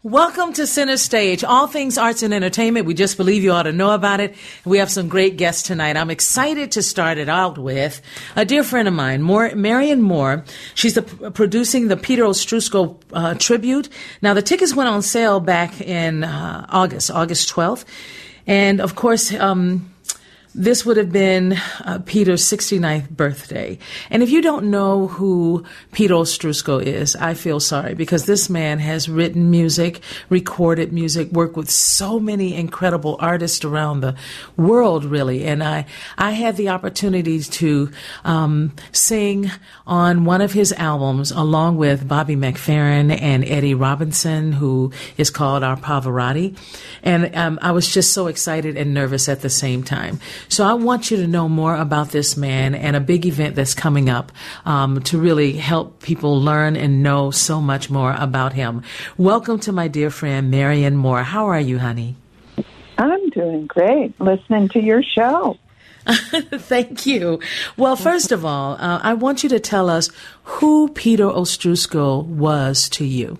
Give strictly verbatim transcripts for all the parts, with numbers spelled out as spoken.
Welcome to Center Stage, all things arts and entertainment. We just believe you ought to know about it. We have some great guests tonight. I'm excited to start it out with a dear friend of mine, More, Marion Moore. She's the, producing the Peter Ostrusko uh, tribute. Now, the tickets went on sale back in uh, August, August twelfth. And, of course, um, this would have been uh, Peter's sixty-ninth birthday. And if you don't know who Peter Ostrusko is, I feel sorry, because this man has written music, recorded music, worked with so many incredible artists around the world, really. And I, I had the opportunity to um, sing on one of his albums along with Bobby McFerrin and Eddie Robinson, who is called Our Pavarotti. And um, I was just so excited and nervous at the same time. So I want you to know more about this man and a big event that's coming up um, to really help people learn and know so much more about him. Welcome to my dear friend, Marion Moore. How are you, honey? I'm doing great, listening to your show. Thank you. Well, first of all, uh, I want you to tell us who Peter Ostrusko was to you.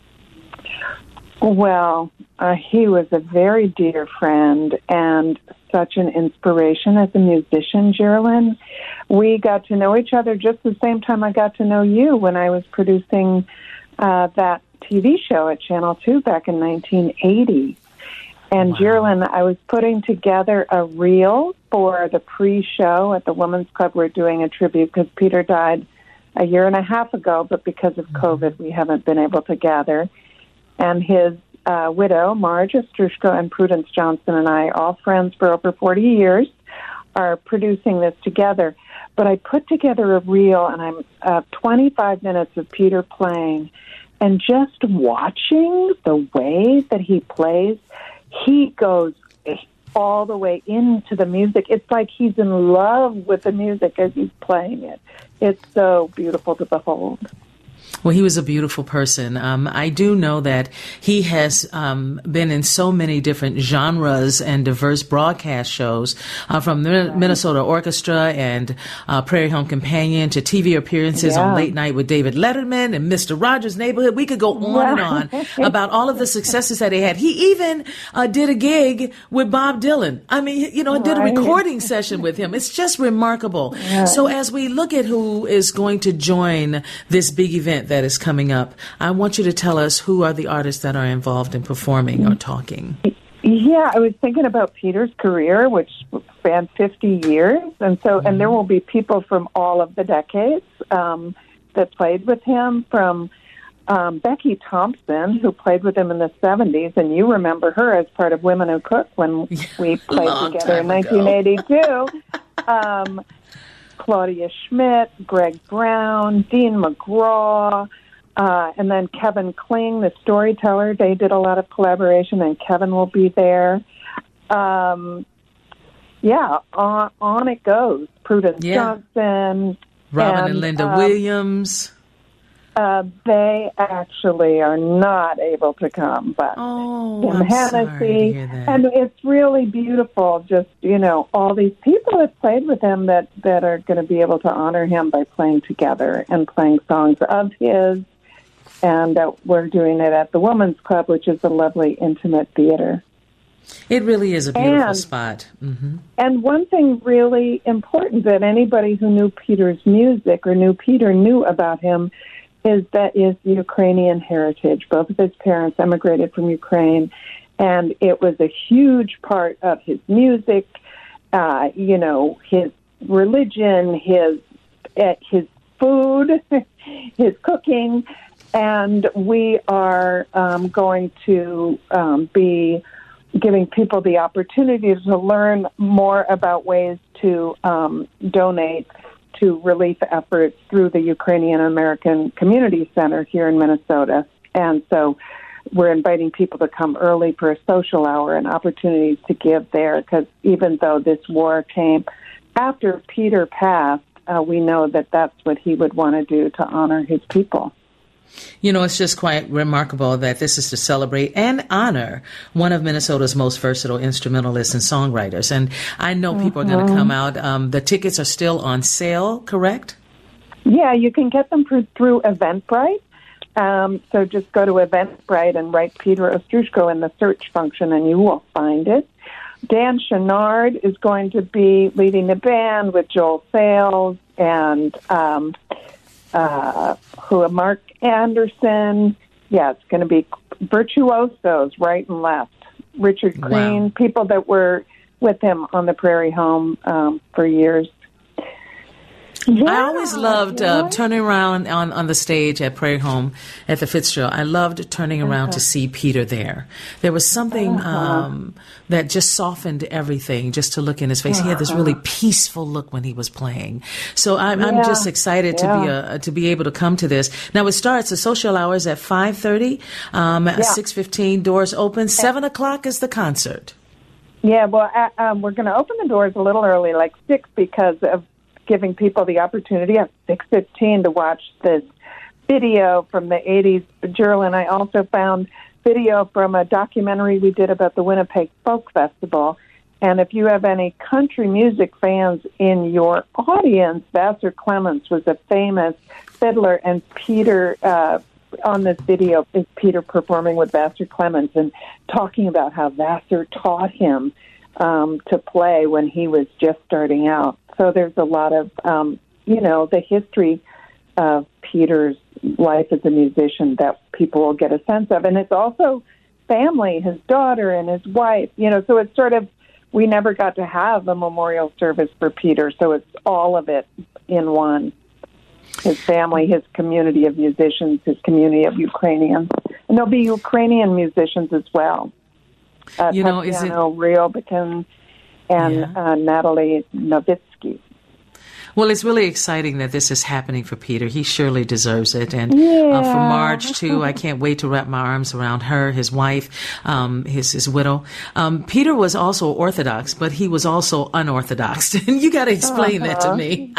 Well, uh, he was a very dear friend and such an inspiration as a musician, Geraldine. We got to know each other just the same time I got to know you when I was producing uh, that T V show at Channel two back in nineteen eighty. And wow. Geraldine, I was putting together a reel for the pre-show at the Women's Club. We're doing a tribute because Peter died a year and a half ago, but because of mm-hmm. COVID, we haven't been able to gather. And his uh, widow, Marge Ostrusko, and Prudence Johnson and I, all friends for over forty years, are producing this together. But I put together a reel, and I'm uh, twenty-five minutes of Peter playing, and just watching the way that he plays, he goes all the way into the music. It's like he's in love with the music as he's playing it. It's so beautiful to behold. Well, he was a beautiful person. Um, I do know that he has um, been in so many different genres and diverse broadcast shows, uh, from the right. Minnesota Orchestra and uh, Prairie Home Companion to T V appearances yeah. on Late Night with David Letterman and Mister Rogers' Neighborhood. We could go on right. and on about all of the successes that he had. He even uh, did a gig with Bob Dylan. I mean, you know, right. did a recording session with him. It's just remarkable. Right. So as we look at who is going to join this big event that is coming up, I want you to tell us who are the artists that are involved in performing or talking. Yeah, I was thinking about Peter's career, which spanned fifty years, and so mm-hmm. and there will be people from all of the decades um, that played with him, from um, Becky Thompson, who played with him in the seventies, and you remember her as part of Women Who Cook when we played together in nineteen eighty-two. um, Claudia Schmidt, Greg Brown, Dean McGraw, uh, and then Kevin Kling, the storyteller. They did a lot of collaboration, and Kevin will be there. Um, yeah, on, on it goes. Prudence yeah. Johnson. Robin and, and Linda um, Williams. Uh, they actually are not able to come, but oh, Tim I'm Hennessy, sorry to hear that. And it's really beautiful. Just, you know, all these people that played with him that that are going to be able to honor him by playing together and playing songs of his. And uh, we're doing it at the Women's Club, which is a lovely, intimate theater. It really is a beautiful and, spot. Mm-hmm. And one thing really important that anybody who knew Peter's music or knew Peter knew about him is that is Ukrainian heritage. Both of his parents emigrated from Ukraine, and it was a huge part of his music, uh, you know, his religion, his uh, his food, his cooking, and we are um, going to um, be giving people the opportunity to learn more about ways to um, donate to relief efforts through the Ukrainian American Community Center here in Minnesota. And so we're inviting people to come early for a social hour and opportunities to give there, because even though this war came after Peter passed, uh, we know that that's what he would want to do to honor his people. You know, it's just quite remarkable that this is to celebrate and honor one of Minnesota's most versatile instrumentalists and songwriters. And I know people mm-hmm. are going to come out. Um, the tickets are still on sale, correct? Yeah, you can get them through, through Eventbrite. Um, so just go to Eventbrite and write Peter Ostroushko in the search function, and you will find it. Dan Chenard is going to be leading the band with Joel Sales and um, uh, who Mark Anderson. Yeah, it's going to be virtuosos right and left. Richard Green, wow. People that were with him on the Prairie Home um, for years. Yeah, I always loved uh, turning around on, on the stage at Prairie Home at the Fitzgerald. I loved turning around uh-huh. to see Peter there. There was something uh-huh. um, that just softened everything just to look in his face. Uh-huh. He had this really peaceful look when he was playing. So I'm, yeah. I'm just excited yeah. to be a, to be able to come to this. Now it starts, the social hours at five thirty, um, yeah. six fifteen, doors open, seven o'clock is the concert. Yeah, well, uh, um, we're going to open the doors a little early, like six, because of giving people the opportunity at six fifteen to watch this video from the eighties. Gerald and I also found video from a documentary we did about the Winnipeg Folk Festival. And if you have any country music fans in your audience, Vassar Clements was a famous fiddler, and Peter, uh, on this video, is Peter performing with Vassar Clements and talking about how Vassar taught him um, to play when he was just starting out. So there's a lot of, um, you know, the history of Peter's life as a musician that people will get a sense of. And it's also family, his daughter and his wife, you know, so it's sort of, we never got to have a memorial service for Peter, so it's all of it in one. His family, his community of musicians, his community of Ukrainians. And there'll be Ukrainian musicians as well. Uh, you know, is it... Ryobikin and yeah. uh, Natalie Novitsky. Well, it's really exciting that this is happening for Peter. He surely deserves it. And yeah. uh, for Marge, too, I can't wait to wrap my arms around her, his wife, um, his, his widow. Um, Peter was also Orthodox, but he was also unorthodox. And you got to explain uh-huh. that to me.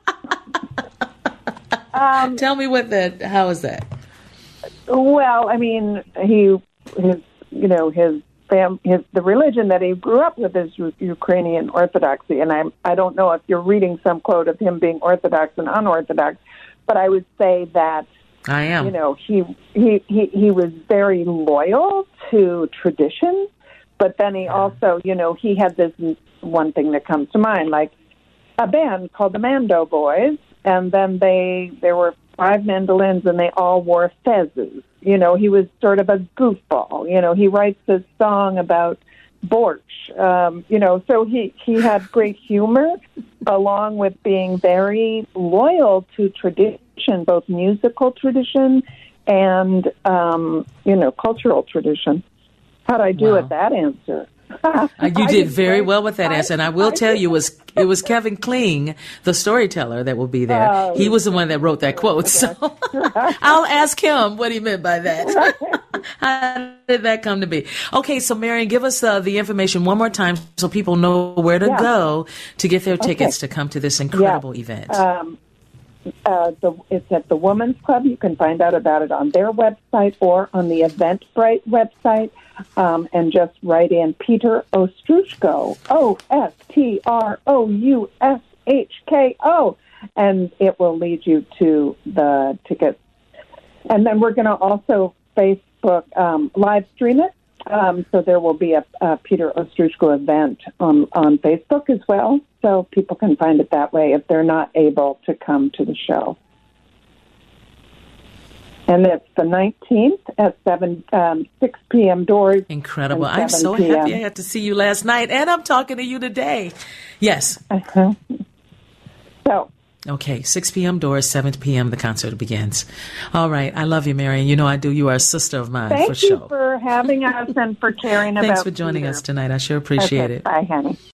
um, Tell me what that, how is that? Well, I mean, he, his, you know, his, Fam, his, the religion that he grew up with is U- Ukrainian Orthodoxy, and I I don't know if you're reading some quote of him being Orthodox and unorthodox, but I would say that I am. You know, he he he, he was very loyal to tradition, but then he also, you know, he had this one thing that comes to mind, like a band called the Mando Boys, and then they there were five mandolins, and they all wore fezzes. You know, he was sort of a goofball. You know, he writes this song about borscht. Um, you know, so he, he had great humor along with being very loyal to tradition, both musical tradition and, um, you know, cultural tradition. How'd I do wow. at that answer? Uh, you did very well with that answer, and I will tell you, it was it was Kevin Kling, the storyteller, that will be there. Oh, he was the one that wrote that quote, so I'll ask him what he meant by that. How did that come to be? Okay, so Marion, give us uh, the information one more time so people know where to yeah. go to get their tickets okay. to come to this incredible yeah. event. Um, uh, the, it's at the Women's Club. You can find out about it on their website or on the Eventbrite website. Um, and just write in Peter Ostroushko, O S T R O U S H K O, and it will lead you to the tickets. And then we're going to also Facebook um, live stream it, um, so there will be a, a Peter Ostroushko event on, on Facebook as well, so people can find it that way if they're not able to come to the show. And it's the nineteenth at seven, um, six p.m. doors. Incredible. I'm so happy I got to see you last night, and I'm talking to you today. Yes. Uh-huh. So. Okay, six p.m. doors, seven p.m. the concert begins. All right. I love you, Marion. You know I do. You are a sister of mine, Thank for sure. Thank you for having us and for caring Thanks about for joining Peter. us tonight. I sure appreciate okay, it. Bye, honey.